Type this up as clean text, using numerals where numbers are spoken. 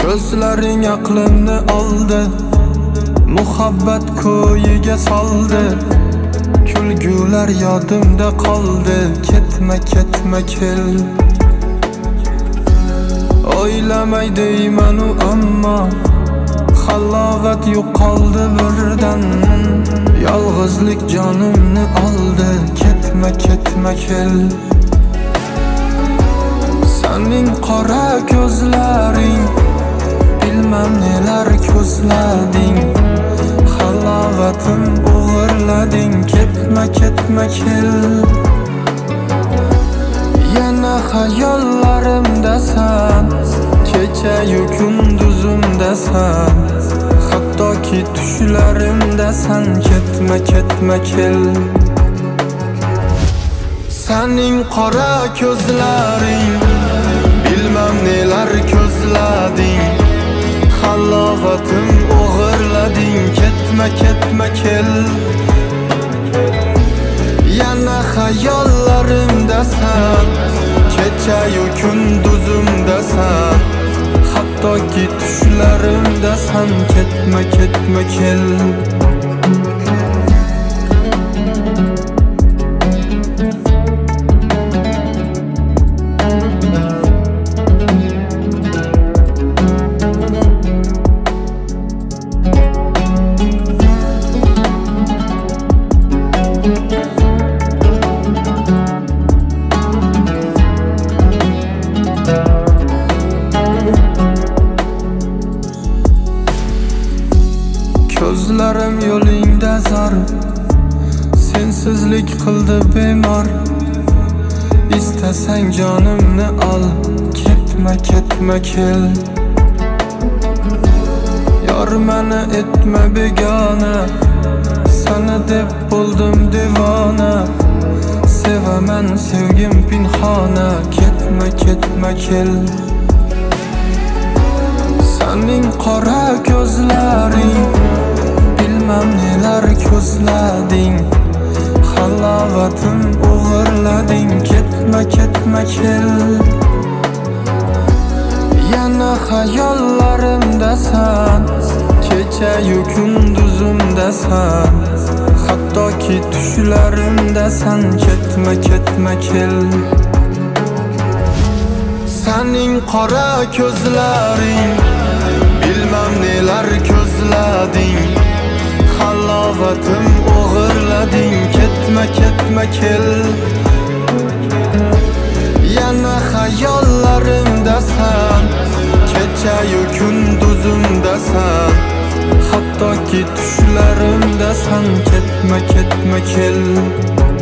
Ko'zlaring aqlimni oldi, muhabbat ko'yiga soldi. Kulgular yodimda qoldi, ketma ketma kel. O'ylamay deymanu ammo halovat yo'qoldi birdan. Yolg'izlik jonimni oldi, ketma ketma kel. Sening qora ko'zlaring, bilmem neler ko'zlading. Halovatim o'g'irlading, ketma ketma kel. Yana hayollarimdasan, kecha-yu kunduzimdasan. Hattoki tushlarimdasan, ketma ketma kel. Sening qora ko'zlaring, bilmem neler ko'zlading. Halovatim o'g'irlading, ketma ketma kel. Yana hayollarimdasan, kecha-yu kunduzimdasan. Hattoki tushlarimdasan, ketma ketma kel. Ko'zlarim yo'lingda zor, sensizlik qildi bemor. Istasang jonimni ol, ketma ketma kel. Yor meni etma begona, sana deb bo'ldim devona. Sevaman sevgim pinhona, ketma ketma kel. Sening qora ko'zlaring, bilmem neler ko'zlading. Halovatim o'g'irlading, ketma ketma kel. Yana hayollarimdasan, kecha-yu kunduzimdasan. Hattoki tushlarimdasan, ketma ketma kel. Sening qora ko'zlaring, bilmem neler ko'zlading. Halovatim o'g'irlading, ketma ketma kel. Yana hayollarimdasan, kecha-yu kunduzimdasan. Hattoki tushlarimdasan, ketma ketma kel.